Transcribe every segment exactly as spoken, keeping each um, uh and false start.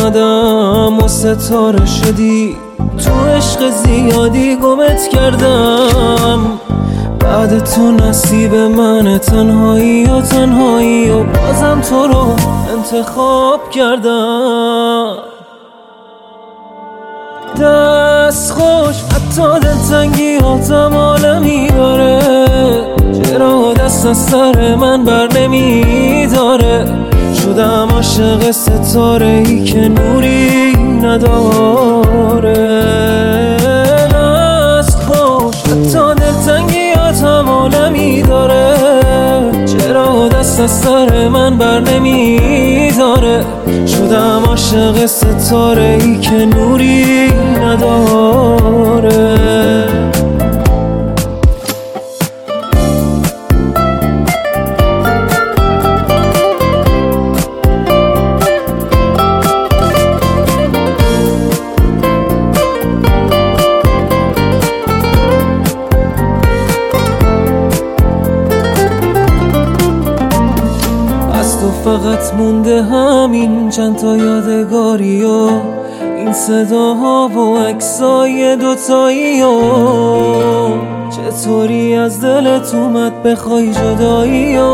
اومدم و ستاره شدی، تو عشق زیادی گمت کردم. بعد تو نصیب من تنهایی و تنهایی و بازم تو رو انتخاب کردم. دست خوش حتی دلتنگی هاتم عالمی داره، چرا دست از سر من بر نمی داره. شدم عاشق ستاره ای که نوری نداره. دست خوش حتی دلتنگی هاتم عالمی داره، چرا دست از سر من بر نمی داره. شدم عاشق ستاره ای که نوری نداره. فقط مونده همین چند تا یادگاری و این صداها و عکسای دوتایی و چطوری از دلت اومد بخوای جدایی و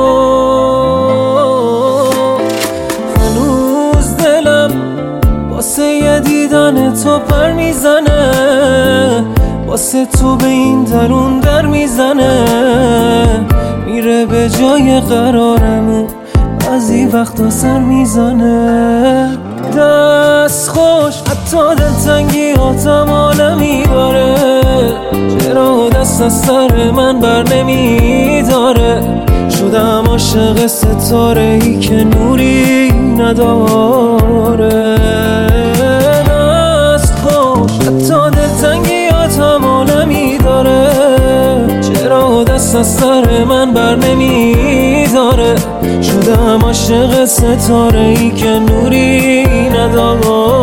هنوز دلم واسه یه دیدن تو پر میزنه، واسه تو به این درون در میزنه. میره به جای قرارمون از این وقتا سر میزنه. دست خوش حتی دلتنگی هاتم عالمی داره، چرا دست از سر من بر نمی داره. شدم عاشق ستاره ای که نوری نداره. دست خوش حتی دلتنگی هاتم عالمی داره، چرا دست از سر من بر نمی داره. شدم عاشق ستاره ای که نوری نداره.